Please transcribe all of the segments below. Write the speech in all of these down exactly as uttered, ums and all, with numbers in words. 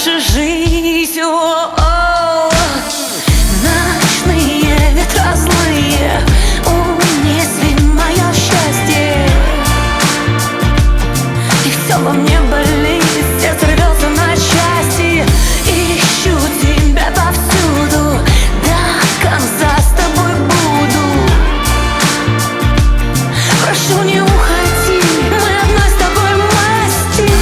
наша жизнь. О-о-о. Ночные ветра злые, унесли мое счастье. И все во мне болит, сердце рвется на части. Ищу тебя повсюду, до конца с тобой буду. Прошу, не уходи, мы одной с тобой масти.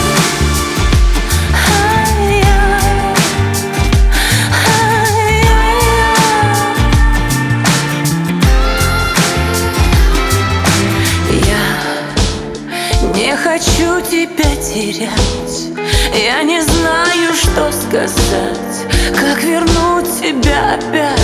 Я не хочу тебя терять, я не знаю, что сказать, как вернуть тебя опять.